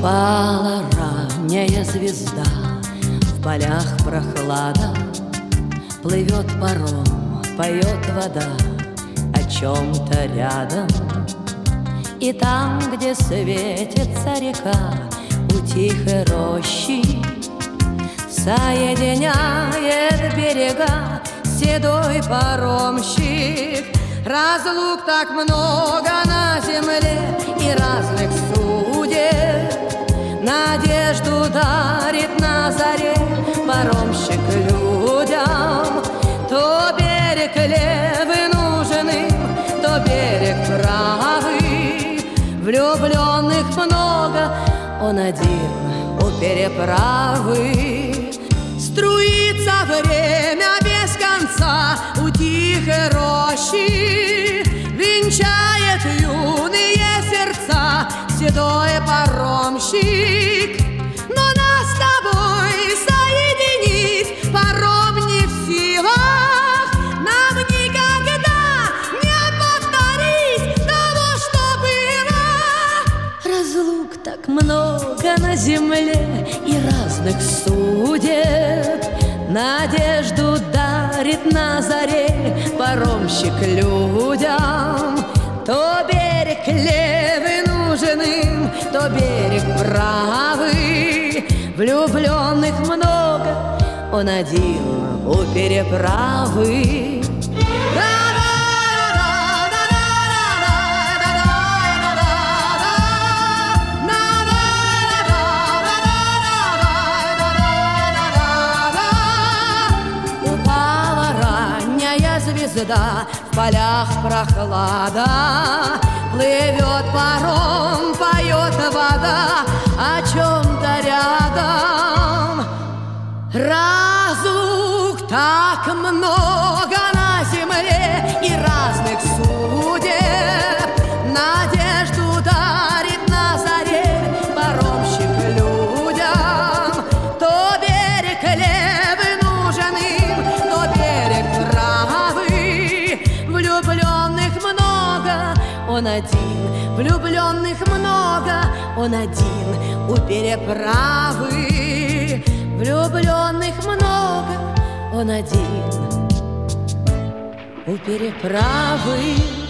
Упала ранняя звезда, в полях прохлада, плывет паром, поет вода о чем-то рядом. И там, где светится река, у тихой рощи соединяет берега седой паромщик. Разлук так много на земле и разных судеб, надежду дарит на заре паромщик людям. То берег левый нужен им, то берег правый. Влюбленных много, он один у переправы. Струится время без конца у тихой рощи, венчает юные сердца седой паромщик. Но нас с тобой соединить паром не в силах. Нам никогда не повторить того, что было. Разлук так много на земле и разных судеб, надежду дарит на заре паромщик людям. То берег левый нужен им, то берег правый. Влюбленных много, он один у переправы. Звезда, в полях прохлада, плывет паром, поет вода о чем-то рядом. Разлук так много на земле и разных судеб, надежду дарит на заре паромщик людям. То берег левый нужен им, то берег правый. Влюбленных много, он один. Влюбленных много, он один у переправы. Влюбленных много, он один у переправы.